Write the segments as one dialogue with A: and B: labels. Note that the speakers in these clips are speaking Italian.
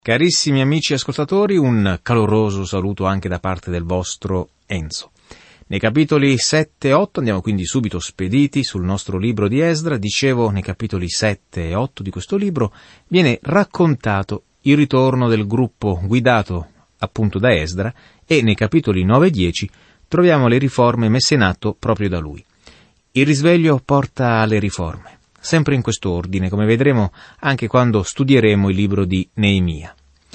A: Carissimi amici ascoltatori, un caloroso saluto anche da parte del vostro Enzo. Nei capitoli 7 e 8 andiamo quindi subito spediti sul nostro libro di Esdra. Dicevo, nei capitoli 7 e 8 di questo libro viene raccontato il ritorno del gruppo guidato appunto da Esdra, e nei capitoli 9 e 10 troviamo le riforme messe in atto proprio da lui. Il risveglio porta alle riforme, sempre in questo ordine, come vedremo anche quando studieremo il libro di Neemia.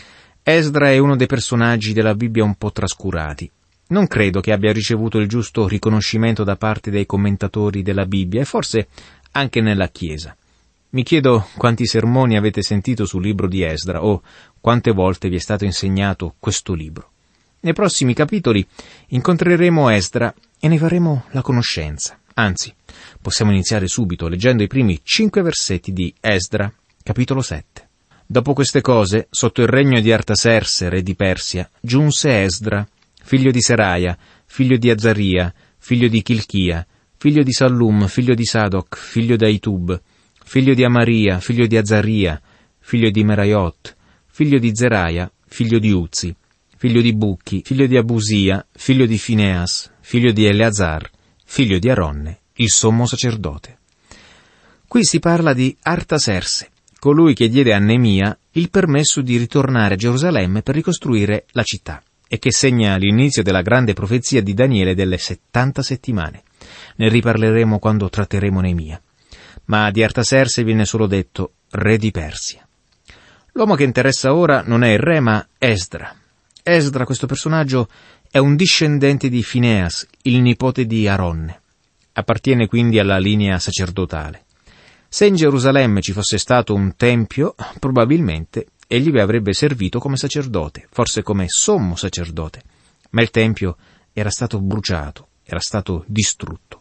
A: Esdra è uno dei personaggi della Bibbia un po' trascurati. Non credo che abbia ricevuto il giusto riconoscimento da parte dei commentatori della Bibbia e forse anche nella Chiesa. Mi chiedo quanti sermoni avete sentito sul libro di Esdra o quante volte vi è stato insegnato questo libro. Nei prossimi capitoli incontreremo Esdra e ne faremo la conoscenza. Anzi, possiamo iniziare subito leggendo i primi 5 versetti di Esdra, capitolo 7. Dopo queste cose, sotto il regno di Artaserse, re di Persia, giunse Esdra, figlio di Seraia, figlio di Azaria, figlio di Chilchia, figlio di Sallum, figlio di Sadoc, figlio di Aitub, figlio di Amaria, figlio di Azaria, figlio di Meraiot, figlio di Zeraia, figlio di Uzzi, figlio di Bucchi, figlio di Abusia, figlio di Fineas, figlio di Eleazar, figlio di Aronne, il sommo sacerdote. Qui si parla di Artaserse, colui che diede a Neemia il permesso di ritornare a Gerusalemme per ricostruire la città, e che segna l'inizio della grande profezia di Daniele delle 70 settimane. Ne riparleremo quando tratteremo Neemia. Ma di Artaserse viene solo detto re di Persia. L'uomo che interessa ora non è il re, ma Esdra. Esdra, questo personaggio, è un discendente di Fineas, il nipote di Aronne. Appartiene quindi alla linea sacerdotale. Se in Gerusalemme ci fosse stato un tempio, probabilmente egli vi avrebbe servito come sacerdote, forse come sommo sacerdote, ma il tempio era stato bruciato, era stato distrutto.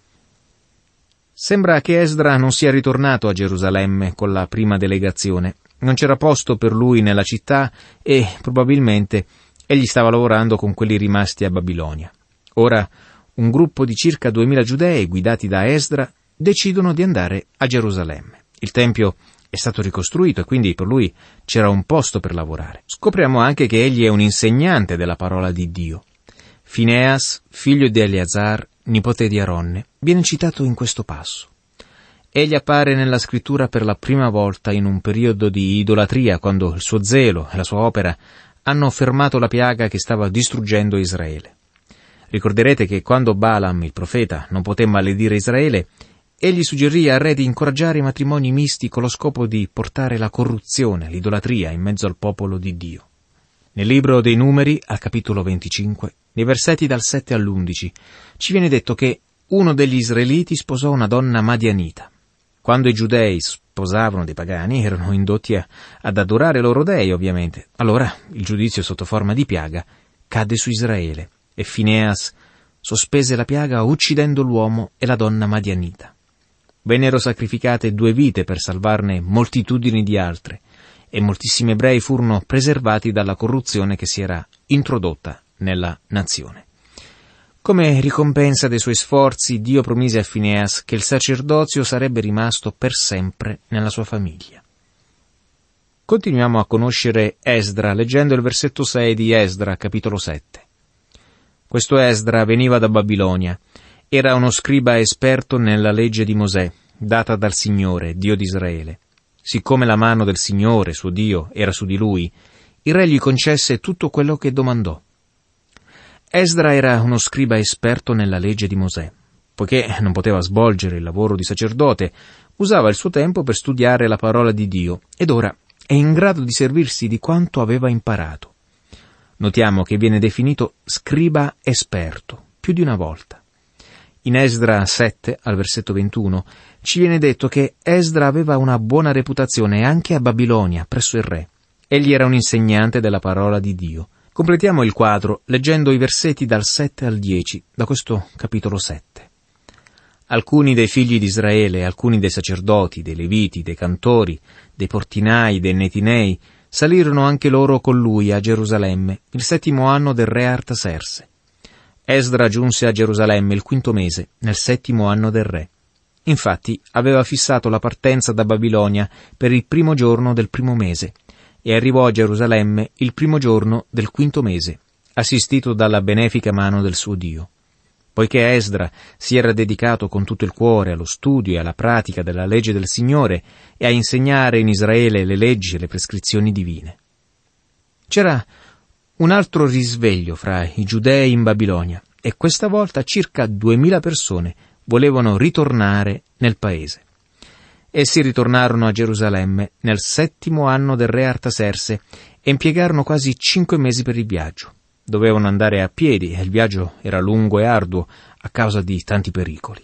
A: Sembra che Esdra non sia ritornato a Gerusalemme con la prima delegazione. Non c'era posto per lui nella città e probabilmente egli stava lavorando con quelli rimasti a Babilonia. Ora un gruppo di circa 2000 giudei, guidati da Esdra, decidono di andare a Gerusalemme. Il tempio è stato ricostruito e quindi per lui c'era un posto per lavorare. Scopriamo anche che egli è un insegnante della parola di Dio. Fineas, figlio di Eleazar, nipote di Aronne, viene citato in questo passo. Egli appare nella scrittura per la prima volta in un periodo di idolatria, quando il suo zelo e la sua opera hanno fermato la piaga che stava distruggendo Israele. Ricorderete che quando Balaam, il profeta, non poté maledire Israele, egli suggerì al re di incoraggiare i matrimoni misti con lo scopo di portare la corruzione, l'idolatria in mezzo al popolo di Dio. Nel libro dei Numeri, al capitolo 25, nei versetti dal 7 all'11, ci viene detto che uno degli israeliti sposò una donna madianita. Quando i giudei sposavano dei pagani, erano indotti ad adorare i loro dei, ovviamente. Allora il giudizio sotto forma di piaga cadde su Israele, e Fineas sospese la piaga uccidendo l'uomo e la donna madianita. Vennero sacrificate 2 vite per salvarne moltitudini di altre, e moltissimi ebrei furono preservati dalla corruzione che si era introdotta nella nazione. Come ricompensa dei suoi sforzi, Dio promise a Fineas che il sacerdozio sarebbe rimasto per sempre nella sua famiglia. Continuiamo a conoscere Esdra leggendo il versetto 6 di Esdra, capitolo 7. Questo Esdra veniva da Babilonia. Era uno scriba esperto nella legge di Mosè, data dal Signore, Dio di Israele. Siccome la mano del Signore, suo Dio, era su di lui, il re gli concesse tutto quello che domandò. Esdra era uno scriba esperto nella legge di Mosè. Poiché non poteva svolgere il lavoro di sacerdote, usava il suo tempo per studiare la parola di Dio, ed ora è in grado di servirsi di quanto aveva imparato. Notiamo che viene definito scriba esperto, più di una volta. In Esdra 7, al versetto 21, ci viene detto che Esdra aveva una buona reputazione anche a Babilonia, presso il re. Egli era un insegnante della parola di Dio. Completiamo il quadro leggendo i versetti dal 7 al 10, da questo capitolo 7. Alcuni dei figli di Israele, alcuni dei sacerdoti, dei leviti, dei cantori, dei portinai, dei netinei, salirono anche loro con lui a Gerusalemme, il 7° anno del re Artaserse. Esdra giunse a Gerusalemme il 5° mese, nel 7° anno del re. Infatti aveva fissato la partenza da Babilonia per il 1° giorno del 1° mese, e arrivò a Gerusalemme il primo giorno del 5° mese, assistito dalla benefica mano del suo Dio. Poiché Esdra si era dedicato con tutto il cuore allo studio e alla pratica della legge del Signore e a insegnare in Israele le leggi e le prescrizioni divine. C'era un altro risveglio fra i giudei in Babilonia e questa volta circa 2000 persone volevano ritornare nel paese. Essi ritornarono a Gerusalemme nel 7° anno del re Artaserse e impiegarono quasi 5 mesi per il viaggio. Dovevano andare a piedi e il viaggio era lungo e arduo a causa di tanti pericoli.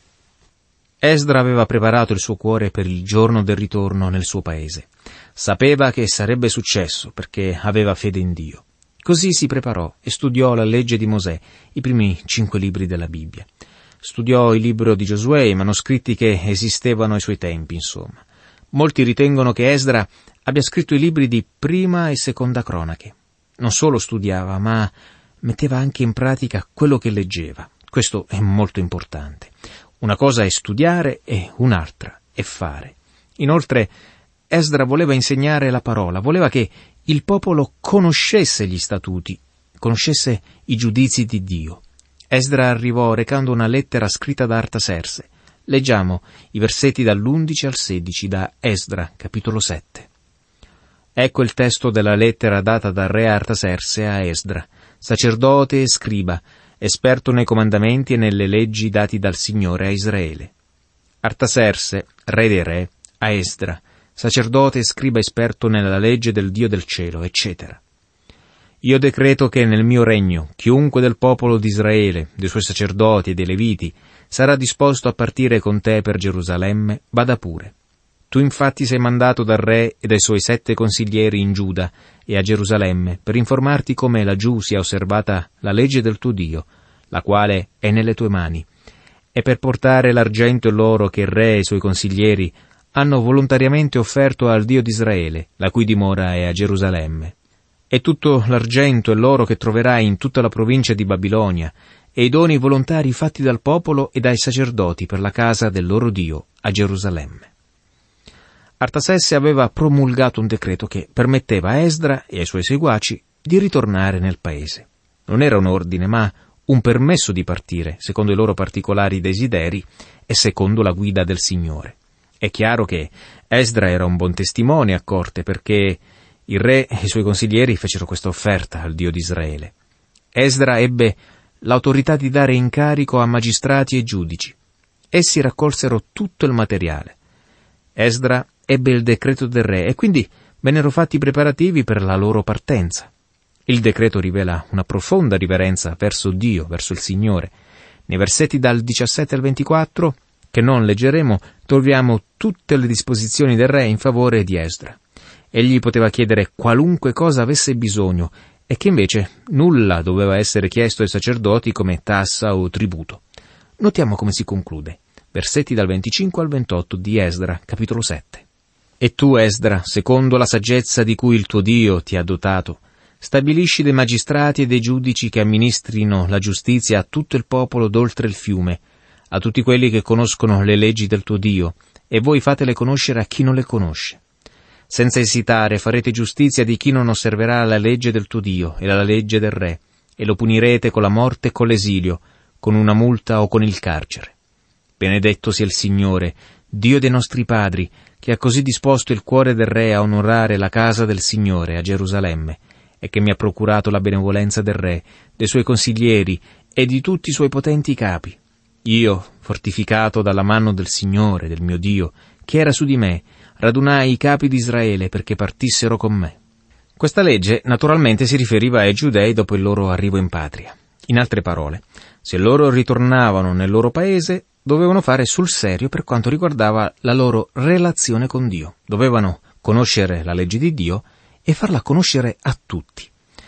A: Esdra aveva preparato il suo cuore per il giorno del ritorno nel suo paese. Sapeva che sarebbe successo perché aveva fede in Dio. Così si preparò e studiò la legge di Mosè, i primi 5 libri della Bibbia. Studiò il libro di Giosuè, i manoscritti che esistevano ai suoi tempi, insomma. Molti ritengono che Esdra abbia scritto i libri di Prima e Seconda Cronache. Non solo studiava, ma metteva anche in pratica quello che leggeva. Questo è molto importante. Una cosa è studiare e un'altra è fare. Inoltre, Esdra voleva insegnare la parola, voleva che il popolo conoscesse gli statuti, conoscesse i giudizi di Dio. Esdra arrivò recando una lettera scritta da Artaserse. Leggiamo i versetti dall'11 al 16 da Esdra, capitolo 7. Ecco il testo della lettera data dal re Artaserse a Esdra, sacerdote e scriba, esperto nei comandamenti e nelle leggi dati dal Signore a Israele. Artaserse, re dei re, a Esdra, sacerdote e scriba esperto nella legge del Dio del cielo, eccetera. Io decreto che nel mio regno chiunque del popolo di Israele, dei suoi sacerdoti e dei leviti, sarà disposto a partire con te per Gerusalemme, vada pure. Tu infatti sei mandato dal re e dai suoi 7 consiglieri in Giuda e a Gerusalemme per informarti come laggiù sia osservata la legge del tuo Dio, la quale è nelle tue mani, e per portare l'argento e l'oro che il re e i suoi consiglieri hanno volontariamente offerto al Dio di Israele, la cui dimora è a Gerusalemme. E tutto l'argento e l'oro che troverai in tutta la provincia di Babilonia, e i doni volontari fatti dal popolo e dai sacerdoti per la casa del loro Dio a Gerusalemme. Artaserse aveva promulgato un decreto che permetteva a Esdra e ai suoi seguaci di ritornare nel paese. Non era un ordine, ma un permesso di partire, secondo i loro particolari desideri e secondo la guida del Signore. È chiaro che Esdra era un buon testimone a corte perché il re e i suoi consiglieri fecero questa offerta al Dio di Israele. Esdra ebbe l'autorità di dare incarico a magistrati e giudici. Essi raccolsero tutto il materiale. Esdra ebbe il decreto del re e quindi vennero fatti i preparativi per la loro partenza. Il decreto rivela una profonda riverenza verso Dio, verso il Signore. Nei versetti dal 17 al 24, che non leggeremo, troviamo tutte le disposizioni del re in favore di Esdra. Egli poteva chiedere qualunque cosa avesse bisogno e che invece nulla doveva essere chiesto ai sacerdoti come tassa o tributo. Notiamo come si conclude. Versetti dal 25 al 28 di Esdra, capitolo 7. E tu, Esdra, secondo la saggezza di cui il tuo Dio ti ha dotato, stabilisci dei magistrati e dei giudici che amministrino la giustizia a tutto il popolo d'oltre il fiume, a tutti quelli che conoscono le leggi del tuo Dio, e voi fatele conoscere a chi non le conosce. Senza esitare farete giustizia di chi non osserverà la legge del tuo Dio e la legge del re, e lo punirete con la morte e con l'esilio, con una multa o con il carcere. Benedetto sia il Signore, Dio dei nostri padri, che ha così disposto il cuore del re a onorare la casa del Signore a Gerusalemme, e che mi ha procurato la benevolenza del re, dei suoi consiglieri e di tutti i suoi potenti capi. Io, fortificato dalla mano del Signore, del mio Dio, che era su di me, radunai i capi di Israele perché partissero con me. Questa legge naturalmente si riferiva ai giudei dopo il loro arrivo in patria. In altre parole, se loro ritornavano nel loro paese, dovevano fare sul serio per quanto riguardava la loro relazione con Dio. Dovevano conoscere la legge di Dio e farla conoscere a tutti.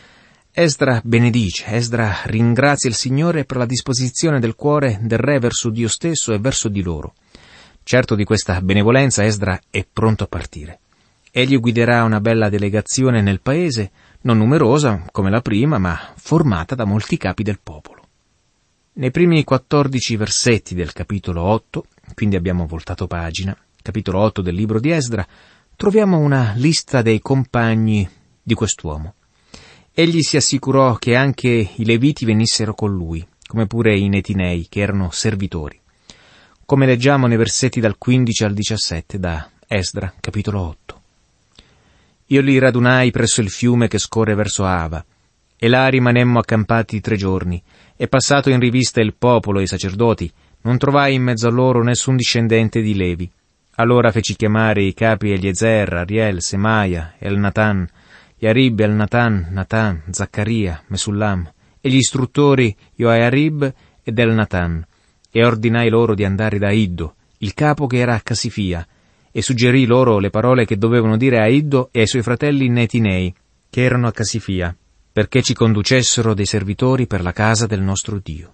A: Esdra benedice, Esdra ringrazia il Signore per la disposizione del cuore del re verso Dio stesso e verso di loro. Certo di questa benevolenza, Esdra è pronto a partire. Egli guiderà una bella delegazione nel paese, non numerosa come la prima, ma formata da molti capi del popolo. Nei primi 14 versetti del capitolo 8, quindi abbiamo voltato pagina, capitolo 8 del libro di Esdra, troviamo una lista dei compagni di quest'uomo. Egli si assicurò che anche i Leviti venissero con lui, come pure i Netinei, che erano servitori, come leggiamo nei versetti dal 15 al 17 da Esdra, capitolo 8. Io li radunai presso il fiume che scorre verso Ava, e là rimanemmo accampati 3 giorni, e passato in rivista il popolo e i sacerdoti, non trovai in mezzo a loro nessun discendente di Levi. Allora feci chiamare i capi Eliezer, Ariel, Semaia, Elnatan, Yarib, Elnatan, Natan, Zaccaria, Mesullam, e gli istruttori Joiarib ed Elnatan, e ordinai loro di andare da Iddo, il capo che era a Casifia, e suggerì loro le parole che dovevano dire a Iddo e ai suoi fratelli Netinei, che erano a Casifia, perché ci conducessero dei servitori per la casa del nostro Dio.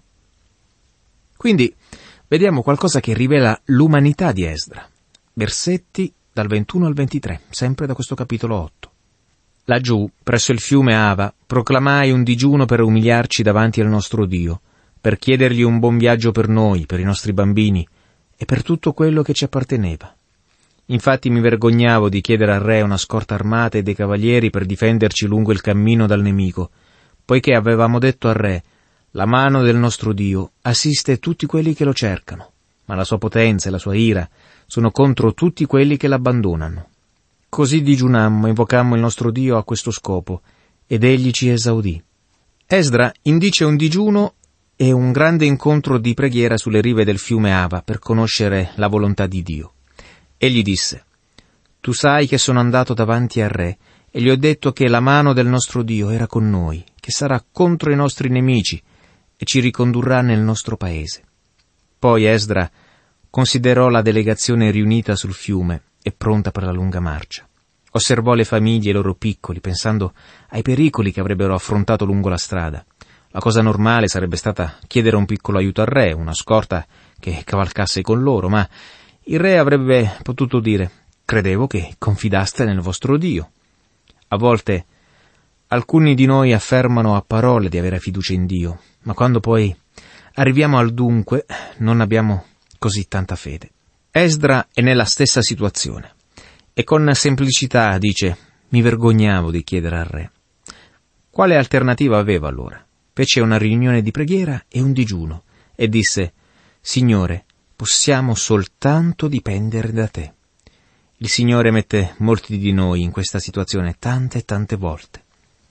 A: Quindi vediamo qualcosa che rivela l'umanità di Esdra. Versetti dal 21 al 23, sempre da questo capitolo 8. Laggiù, presso il fiume Ava, proclamai un digiuno per umiliarci davanti al nostro Dio, per chiedergli un buon viaggio per noi, per i nostri bambini e per tutto quello che ci apparteneva. Infatti mi vergognavo di chiedere al re una scorta armata e dei cavalieri per difenderci lungo il cammino dal nemico, poiché avevamo detto al re: la mano del nostro Dio assiste tutti quelli che lo cercano, ma la sua potenza e la sua ira sono contro tutti quelli che l'abbandonano. Così digiunammo e invocammo il nostro Dio a questo scopo, ed egli ci esaudì. Esdra indice un digiuno e un grande incontro di preghiera sulle rive del fiume Ava per conoscere la volontà di Dio. Egli disse: tu sai che sono andato davanti al re e gli ho detto che la mano del nostro Dio era con noi, che sarà contro i nostri nemici e ci ricondurrà nel nostro paese. Poi Esdra considerò la delegazione riunita sul fiume e pronta per la lunga marcia. Osservò le famiglie e i loro piccoli, pensando ai pericoli che avrebbero affrontato lungo la strada. La cosa normale sarebbe stata chiedere un piccolo aiuto al re, una scorta che cavalcasse con loro, ma il re avrebbe potuto dire: credevo che confidaste nel vostro Dio. A volte alcuni di noi affermano a parole di avere fiducia in Dio, ma quando poi arriviamo al dunque non abbiamo così tanta fede. Esdra è nella stessa situazione e con semplicità dice: mi vergognavo di chiedere al re. Quale alternativa aveva allora? Fece una riunione di preghiera e un digiuno e disse: Signore, possiamo soltanto dipendere da te. Il Signore mette molti di noi in questa situazione tante e tante volte.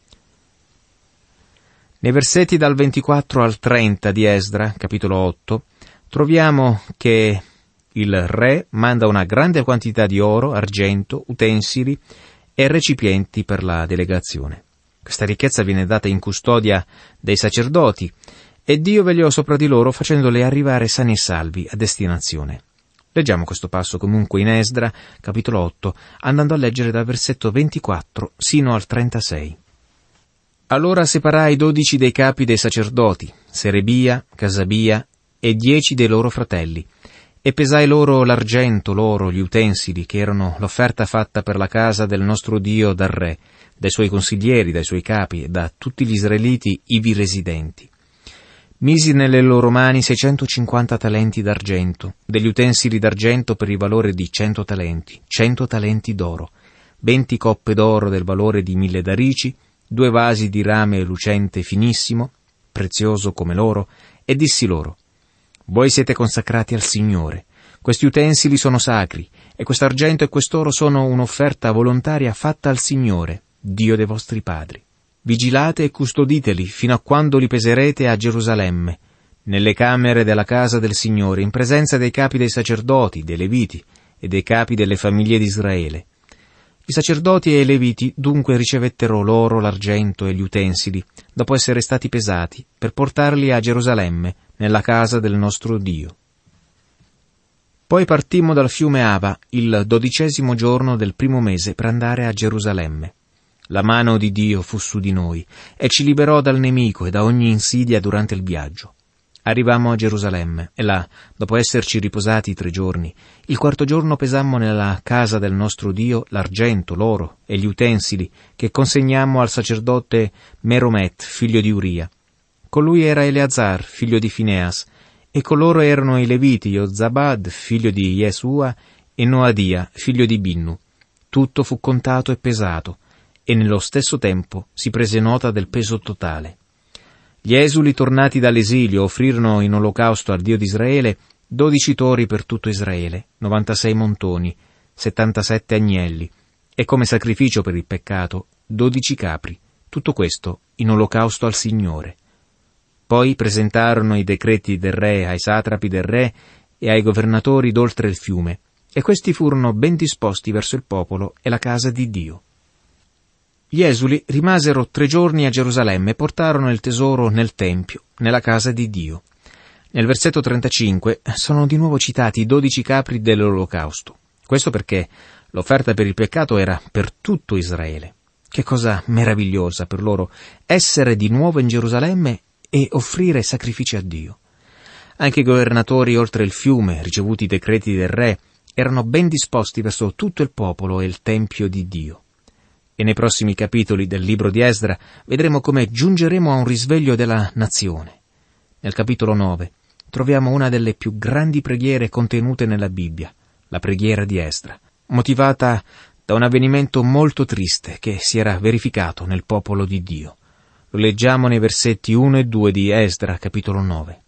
A: Nei versetti dal 24 al 30 di Esdra, capitolo 8, troviamo che il re manda una grande quantità di oro, argento, utensili e recipienti per la delegazione. Questa ricchezza viene data in custodia dei sacerdoti e Dio vegliò sopra di loro facendoli arrivare sani e salvi a destinazione. Leggiamo questo passo comunque in Esdra, capitolo 8, andando a leggere dal versetto 24 sino al 36. Allora separai 12 dei capi dei sacerdoti, Serebia, Casabia e 10 dei loro fratelli, e pesai loro l'argento, l'oro, gli utensili, che erano l'offerta fatta per la casa del nostro Dio dal re, dai suoi consiglieri, dai suoi capi e da tutti gli israeliti ivi residenti. Misi nelle loro mani 650 talenti d'argento, degli utensili d'argento per il valore di 100 talenti, 100 talenti d'oro, 20 coppe d'oro del valore di 1000 darici, 2 vasi di rame lucente finissimo, prezioso come l'oro, e dissi loro: voi siete consacrati al Signore, questi utensili sono sacri, e quest'argento e quest'oro sono un'offerta volontaria fatta al Signore, Dio dei vostri padri. Vigilate e custoditeli fino a quando li peserete a Gerusalemme, nelle camere della casa del Signore, in presenza dei capi dei sacerdoti, dei Leviti e dei capi delle famiglie di Israele. I sacerdoti e i Leviti dunque ricevettero l'oro, l'argento e gli utensili, dopo essere stati pesati, per portarli a Gerusalemme, nella casa del nostro Dio. Poi partimmo dal fiume Ava il 12° giorno del primo mese per andare a Gerusalemme. La mano di Dio fu su di noi e ci liberò dal nemico e da ogni insidia durante il viaggio. Arrivammo a Gerusalemme e là, dopo esserci riposati 3 giorni, il 4° giorno pesammo nella casa del nostro Dio l'argento, l'oro e gli utensili che consegnammo al sacerdote Meromet, figlio di Uria. Con lui era Eleazar, figlio di Fineas, e con loro erano i Leviti Yozabad, figlio di Yesua, e Noadia, figlio di Binnu. Tutto fu contato e pesato, e nello stesso tempo si prese nota del peso totale. Gli esuli tornati dall'esilio offrirono in olocausto al Dio di Israele 12 tori per tutto Israele, 96 montoni, 77 agnelli, e come sacrificio per il peccato 12 capri, tutto questo in olocausto al Signore. Poi presentarono i decreti del re ai satrapi del re e ai governatori d'oltre il fiume, e questi furono ben disposti verso il popolo e la casa di Dio. Gli esuli rimasero 3 giorni a Gerusalemme e portarono il tesoro nel Tempio, nella casa di Dio. Nel versetto 35 sono di nuovo citati i 12 capri dell'olocausto. Questo perché l'offerta per il peccato era per tutto Israele. Che cosa meravigliosa per loro essere di nuovo in Gerusalemme e offrire sacrifici a Dio. Anche i governatori oltre il fiume, ricevuti i decreti del re, erano ben disposti verso tutto il popolo e il Tempio di Dio. E nei prossimi capitoli del libro di Esdra vedremo come giungeremo a un risveglio della nazione. Nel capitolo 9 troviamo una delle più grandi preghiere contenute nella Bibbia, la preghiera di Esdra, motivata da un avvenimento molto triste che si era verificato nel popolo di Dio. Lo leggiamo nei versetti 1 e 2 di Esdra, capitolo 9.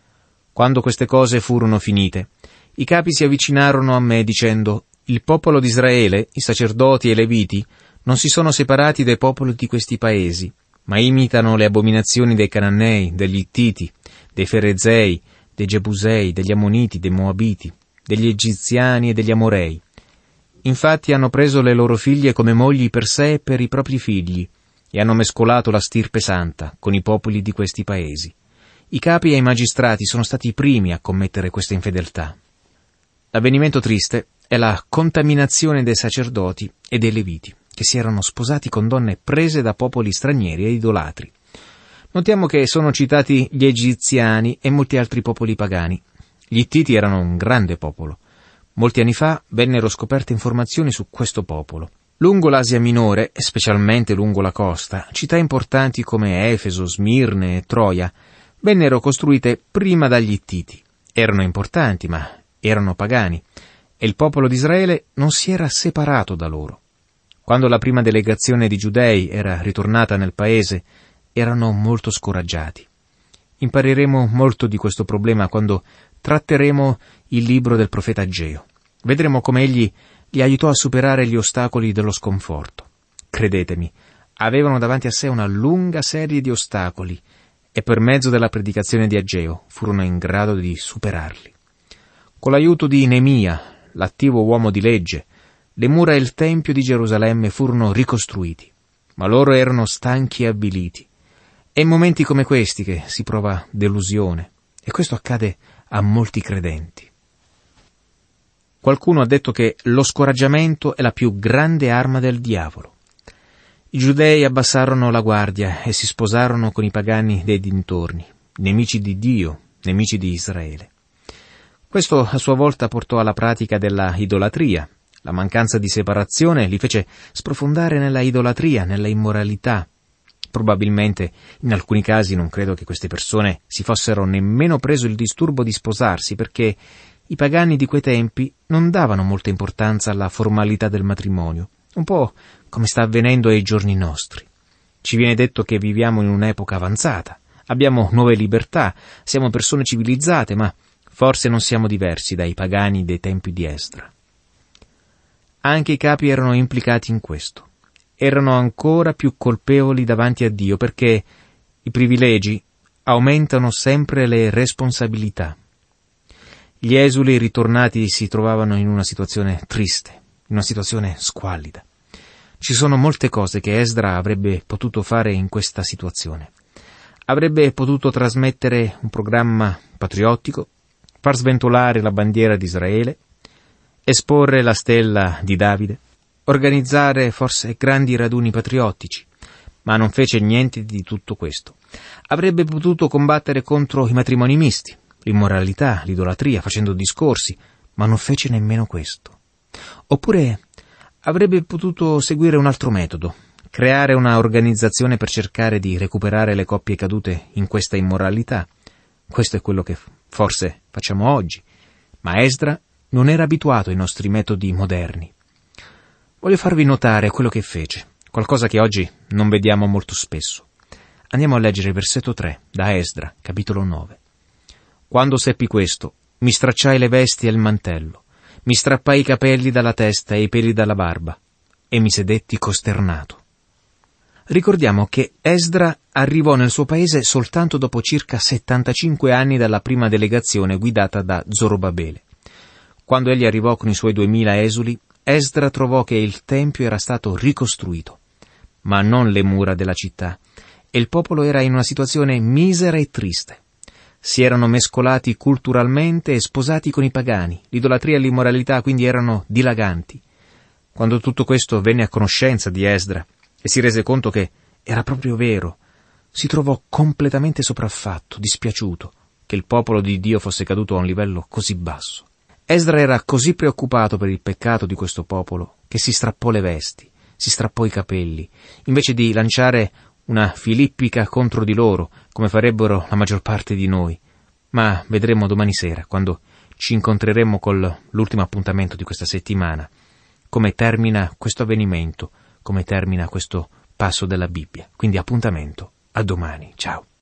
A: Quando queste cose furono finite, i capi si avvicinarono a me dicendo: il popolo di Israele, i sacerdoti e i leviti, non si sono separati dai popoli di questi paesi, ma imitano le abominazioni dei Cananei, degli Ittiti, dei Ferezei, dei Gebusei, degli Ammoniti, dei Moabiti, degli Egiziani e degli Amorei. Infatti hanno preso le loro figlie come mogli per sé e per i propri figli, e hanno mescolato la stirpe santa con i popoli di questi paesi. I capi e i magistrati sono stati i primi a commettere questa infedeltà. L'avvenimento triste è la contaminazione dei sacerdoti e dei leviti, che si erano sposati con donne prese da popoli stranieri e idolatri. Notiamo che sono citati gli egiziani e molti altri popoli pagani. Gli Ittiti erano un grande popolo. Molti anni fa vennero scoperte informazioni su questo popolo. Lungo l'Asia Minore, e specialmente lungo la costa, città importanti come Efeso, Smirne e Troia vennero costruite prima dagli Ittiti. Erano importanti, ma erano pagani, e il popolo di Israele non si era separato da loro. Quando la prima delegazione di giudei era ritornata nel paese, erano molto scoraggiati. Impareremo molto di questo problema quando tratteremo il libro del profeta Ageo. Vedremo come egli li aiutò a superare gli ostacoli dello sconforto. Credetemi, avevano davanti a sé una lunga serie di ostacoli e per mezzo della predicazione di Ageo furono in grado di superarli. Con l'aiuto di Neemia, l'attivo uomo di legge, le mura e il Tempio di Gerusalemme furono ricostruiti, ma loro erano stanchi e avviliti. È in momenti come questi che si prova delusione, e questo accade a molti credenti. Qualcuno ha detto che lo scoraggiamento è la più grande arma del diavolo. I giudei abbassarono la guardia e si sposarono con i pagani dei dintorni, nemici di Dio, nemici di Israele. Questo a sua volta portò alla pratica della idolatria. La mancanza di separazione li fece sprofondare nella idolatria, nella immoralità. Probabilmente, in alcuni casi, non credo che queste persone si fossero nemmeno preso il disturbo di sposarsi, perché i pagani di quei tempi non davano molta importanza alla formalità del matrimonio, un po' come sta avvenendo ai giorni nostri. Ci viene detto che viviamo in un'epoca avanzata, abbiamo nuove libertà, siamo persone civilizzate, ma forse non siamo diversi dai pagani dei tempi di Esdra. Anche i capi erano implicati in questo. Erano ancora più colpevoli davanti a Dio perché i privilegi aumentano sempre le responsabilità. Gli esuli ritornati si trovavano in una situazione triste, in una situazione squallida. Ci sono molte cose che Esdra avrebbe potuto fare in questa situazione. Avrebbe potuto trasmettere un programma patriottico, far sventolare la bandiera di Israele, esporre la stella di Davide, organizzare forse grandi raduni patriottici, ma non fece niente di tutto questo. Avrebbe potuto combattere contro i matrimoni misti, l'immoralità, l'idolatria, facendo discorsi, ma non fece nemmeno questo. Oppure avrebbe potuto seguire un altro metodo, creare una organizzazione per cercare di recuperare le coppie cadute in questa immoralità. Questo è quello che forse facciamo oggi, ma Esdra non era abituato ai nostri metodi moderni. Voglio farvi notare quello che fece, qualcosa che oggi non vediamo molto spesso. Andiamo a leggere il versetto 3, da Esdra, capitolo 9. Quando seppi questo, mi stracciai le vesti e il mantello, mi strappai i capelli dalla testa e i peli dalla barba, e mi sedetti costernato. Ricordiamo che Esdra arrivò nel suo paese soltanto dopo circa 75 anni dalla prima delegazione guidata da Zorobabele. Quando egli arrivò con i suoi 2000 esuli, Esdra trovò che il tempio era stato ricostruito, ma non le mura della città, e il popolo era in una situazione misera e triste. Si erano mescolati culturalmente e sposati con i pagani, l'idolatria e l'immoralità quindi erano dilaganti. Quando tutto questo venne a conoscenza di Esdra e si rese conto che era proprio vero, si trovò completamente sopraffatto, dispiaciuto, che il popolo di Dio fosse caduto a un livello così basso. Esdra era così preoccupato per il peccato di questo popolo che si strappò le vesti, si strappò i capelli, invece di lanciare una filippica contro di loro, come farebbero la maggior parte di noi. Ma vedremo domani sera, quando ci incontreremo con l'ultimo appuntamento di questa settimana, come termina questo avvenimento, come termina questo passo della Bibbia. Quindi appuntamento a domani. Ciao.